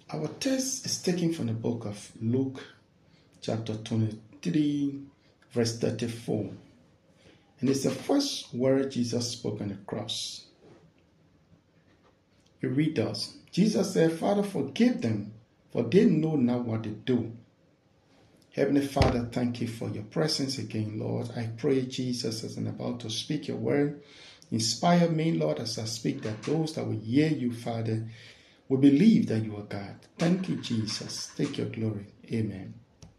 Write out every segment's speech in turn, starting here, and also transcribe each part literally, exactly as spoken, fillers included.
Our text is taken from the book of Luke, chapter twenty-three, verse thirty-four. And it's the first word Jesus spoke on the cross. It reads us, Jesus said, Father, forgive them, for they know not what they do. Heavenly Father, thank you for your presence again, Lord. I pray, Jesus, as I'm about to speak your word, inspire me, Lord, as I speak, that those that will hear you, Father, will believe that you are God. Thank you, Jesus. Take your glory. Amen.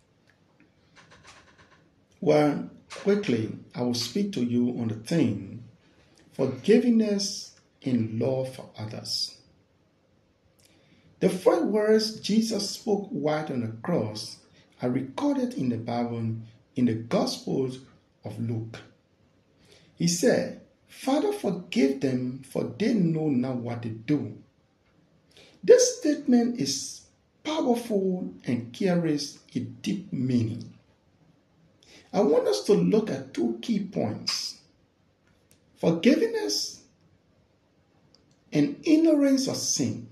Well, quickly, I will speak to you on the theme, forgiveness and love for others. The first words Jesus spoke while on the cross are recorded in the Bible in the Gospels of Luke. He said, Father, forgive them, for they know not what they do. This statement is powerful and carries a deep meaning. I want us to look at two key points: forgiveness and ignorance of sin.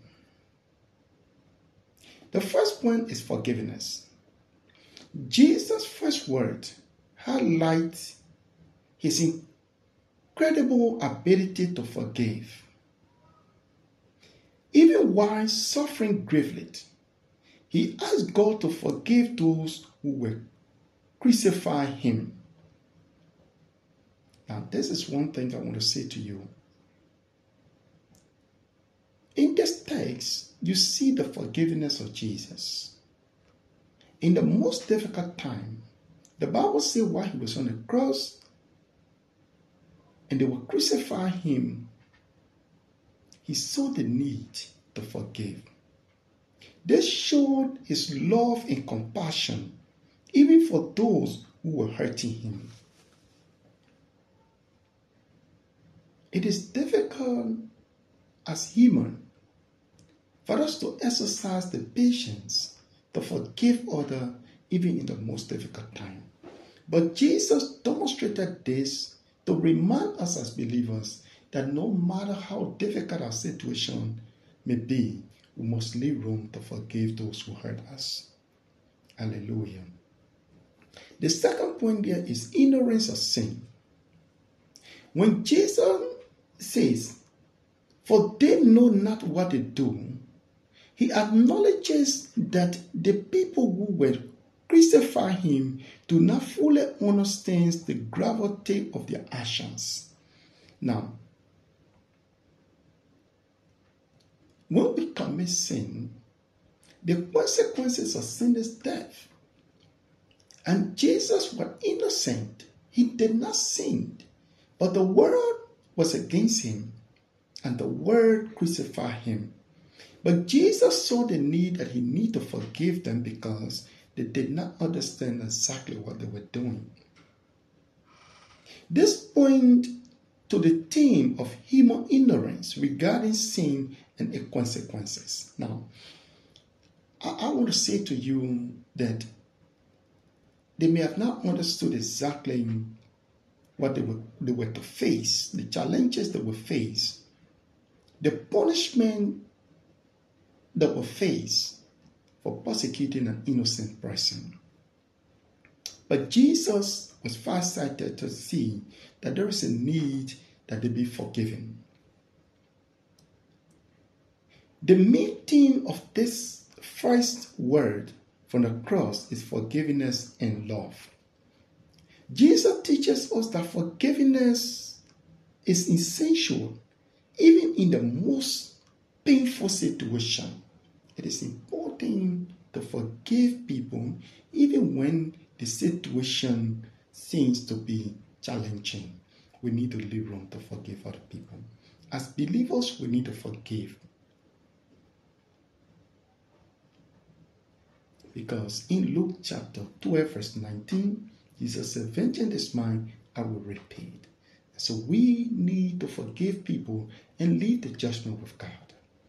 The first point is forgiveness. Jesus' first word highlights his incredible ability to forgive. Even while suffering gravely, he asked God to forgive those who were crucifying him. Now, this is one thing I want to say to you. In this text, you see the forgiveness of Jesus. In the most difficult time, the Bible says while he was on the cross and they were crucifying him, he saw the need to forgive. This showed his love and compassion even for those who were hurting him. It is difficult as human for us to exercise the patience to forgive others even in the most difficult time. But Jesus demonstrated this to remind us as believers that no matter how difficult our situation may be, we must leave room to forgive those who hurt us. Hallelujah. The second point here is ignorance of sin. When Jesus says, for they know not what they do, he acknowledges that the people who were crucifying him do not fully understand the gravity of their actions. Now, when we commit sin, the consequences of sin is death. And Jesus was innocent. He did not sin. But the world was against him, and the world crucified him. But Jesus saw the need that he needed to forgive them because they did not understand exactly what they were doing. This points to the theme of human ignorance regarding sin and its consequences. Now, I, I want to say to you that they may have not understood exactly what they were, they were to face, the challenges they would face, the punishment that were faced for persecuting an innocent person. But Jesus was far-sighted to see that there is a need that they be forgiven. The main theme of this first word from the cross is forgiveness and love. Jesus teaches us that forgiveness is essential even in the most painful situation. It is important to forgive people even when the situation seems to be challenging. We need to leave room to forgive other people. As believers, we need to forgive. Because in Luke chapter twelve, verse nineteen, Jesus said, vengeance is mine, I will repay. So we need to forgive people and leave the judgment with God.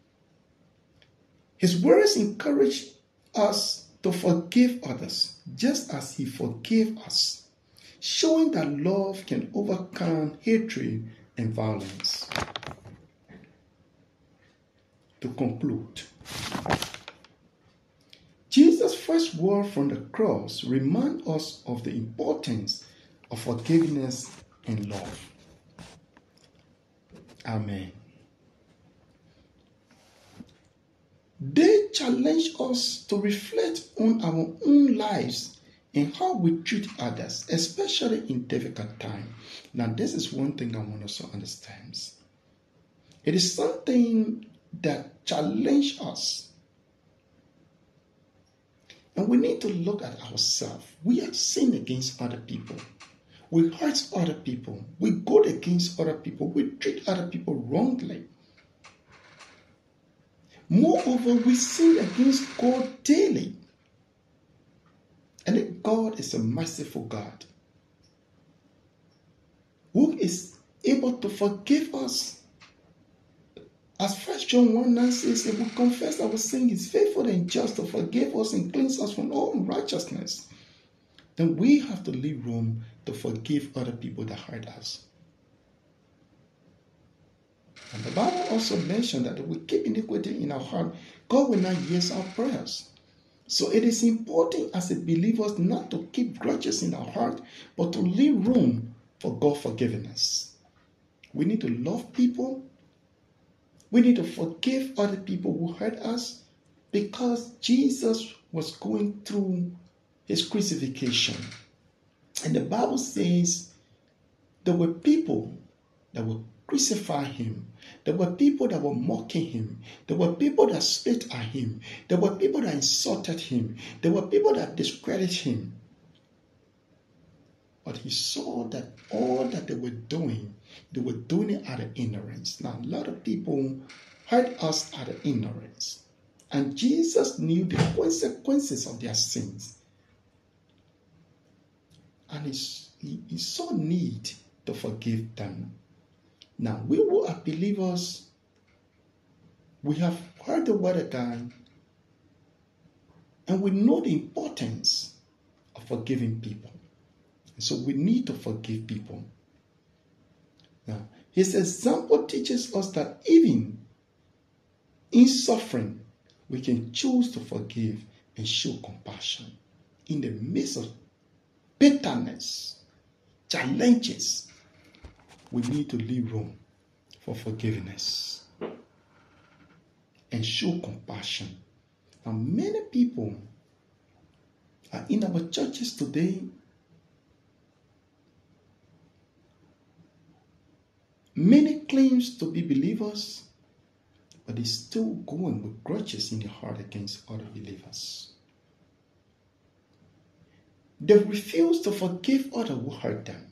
His words encourage us to forgive others just as he forgave us, showing that love can overcome hatred and violence. To conclude, first word from the cross reminds us of the importance of forgiveness and love. Amen. They challenge us to reflect on our own lives and how we treat others, especially in difficult times. Now, this is one thing I want us to understand. It is something that challenges us. And we need to look at ourselves. We have sinned against other people. We hurt other people. We go against other people. We treat other people wrongly. Moreover, we sin against God daily. And God is a merciful God who is able to forgive us. As First John one nine says, if we confess our sin, He is faithful and just to forgive us and cleanse us from all unrighteousness. Then we have to leave room to forgive other people that hurt us. And the Bible also mentioned that if we keep iniquity in our heart, God will not hear our prayers. So it is important as a believers not to keep grudges in our heart, but to leave room for God's forgiveness. We need to love people. We need to forgive other people who hurt us, because Jesus was going through His crucifixion. And the Bible says there were people that were crucify Him. There were people that were mocking Him. There were people that spit at Him. There were people that insulted Him. There were people that discredited Him. But He saw that all that they were doing, they were doing it out of ignorance. Now, a lot of people hurt us out of ignorance. And Jesus knew the consequences of their sins. And he, he, he saw need to forgive them. Now, we who are believers, we have heard the word of God, and we know the importance of forgiving people. And so we need to forgive people. Now, His example teaches us that even in suffering, we can choose to forgive and show compassion. In the midst of bitterness, challenges, we need to leave room for forgiveness and show compassion. Now, many people are in our churches today. Many claims to be believers, but they still going with grudges in their heart against other believers. They refuse to forgive others who hurt them.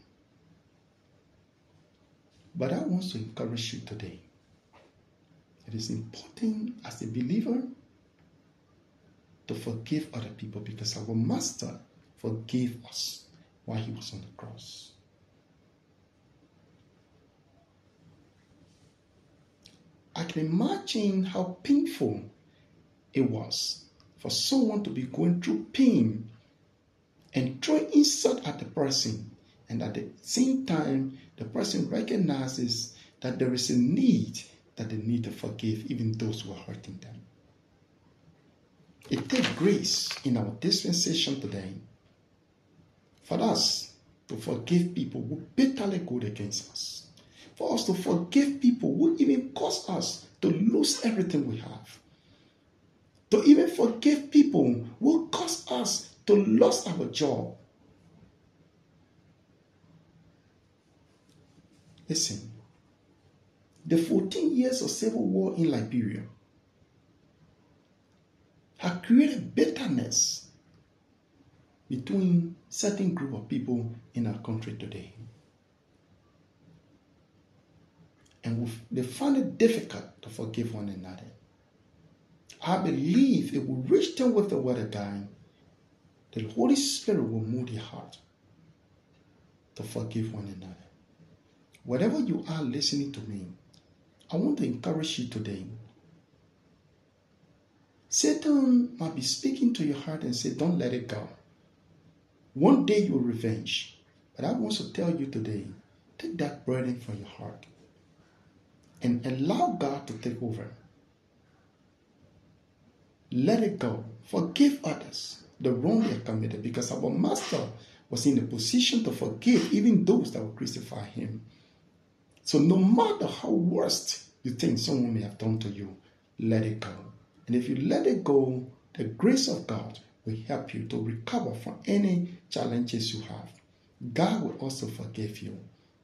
But I want to encourage you today. It is important as a believer to forgive other people, because our Master forgave us while He was on the cross. I can imagine how painful it was for someone to be going through pain and throw insult at the person, and at the same time, the person recognizes that there is a need that they need to forgive even those who are hurting them. It takes grace in our dispensation today for us to forgive people who bitterly go against us. For us to forgive people who even cause us to lose everything we have. To even forgive people who cause us to lose our job. Listen, the fourteen years of civil war in Liberia have created bitterness between certain group of people in our country today. And they find it difficult to forgive one another. I believe it will reach them with the word of God. The Holy Spirit will move their heart to forgive one another. Wherever you are listening to me, I want to encourage you today. Satan might be speaking to your heart and say, don't let it go. One day you will revenge. But I want to tell you today, take that burden from your heart and allow God to take over. Let it go. Forgive others. the wrong they have committed, because our master was in a position to forgive even those that would crucify him. So no matter how worst you think someone may have done to you, let it go. And if you let it go, the grace of God will help you to recover from any challenges you have. God will also forgive you.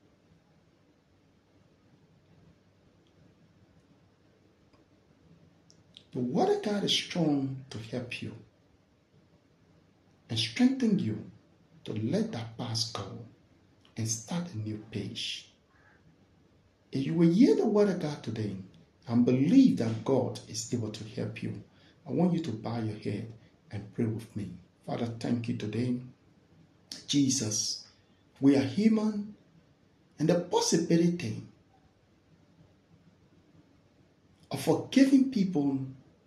The Word of God is strong to help you and strengthen you to let that past go and start a new page. If you will hear the Word of God today and believe that God is able to help you, I want you to bow your head and pray with me. Father, thank you today. Jesus, we are human, and the possibility of forgiving people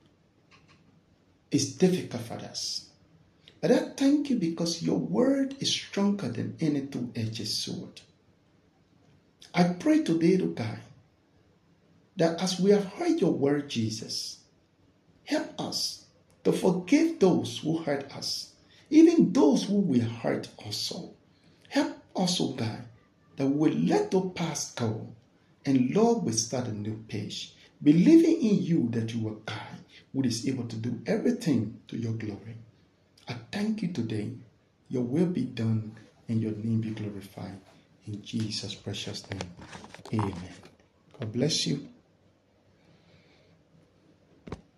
is difficult for us. But I thank you because your word is stronger than any two-edged sword. I pray today, to God, that as we have heard your word, Jesus, help us to forgive those who hurt us, even those who we hurt also. Help us, oh God, that we will let the past go, and Lord, we start a new page, believing in you that you are God, who is able to do everything to your glory. I thank you today. Your will be done and your name be glorified. In Jesus' precious name, amen. God bless you.